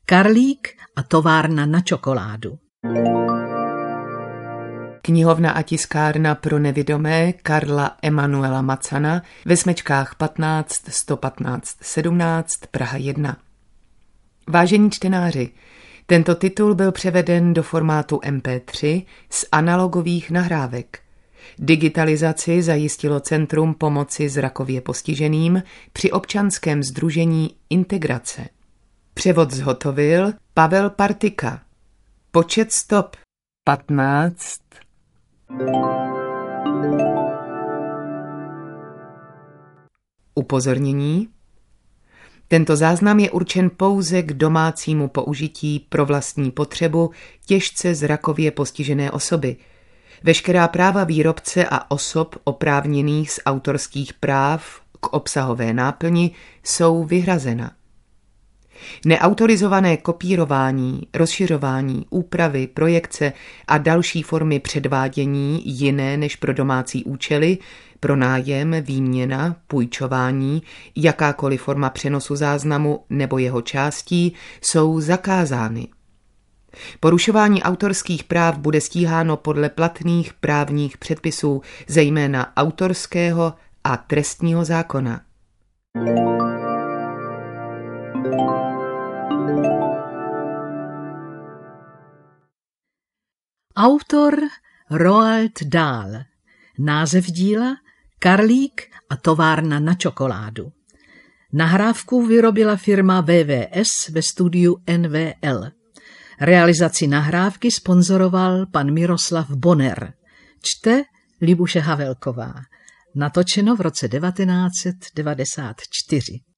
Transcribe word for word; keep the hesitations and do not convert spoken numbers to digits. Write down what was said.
Karlík a továrna na čokoládu. Knihovna a tiskárna pro nevidomé Karla Emanuela Macana ve Smečkách patnáct sto patnáct sedmnáct Praha jedna. Vážení čtenáři, tento titul byl převeden do formátu em pé tři z analogových nahrávek. Digitalizaci zajistilo Centrum pomoci zrakově postiženým při občanském sdružení Integrace. Převod zhotovil Pavel Partika. Počet stop patnáct. Upozornění. Tento záznam je určen pouze k domácímu použití pro vlastní potřebu těžce zrakově postižené osoby. Veškerá práva výrobce a osob oprávněných z autorských práv k obsahové náplni jsou vyhrazena. Neautorizované kopírování, rozšiřování, úpravy, projekce a další formy předvádění jiné než pro domácí účely, pronájem, výměna, půjčování, jakákoliv forma přenosu záznamu nebo jeho částí jsou zakázány. Porušování autorských práv bude stíháno podle platných právních předpisů, zejména autorského a trestního zákona. Autor Roald Dahl. Název díla Karlík a továrna na čokoládu. Nahrávku vyrobila firma V V S ve studiu N V L. Realizaci nahrávky sponzoroval pan Miroslav Bonner. Čte Libuše Havelková. Natočeno v roce devatenáct set devadesát čtyři.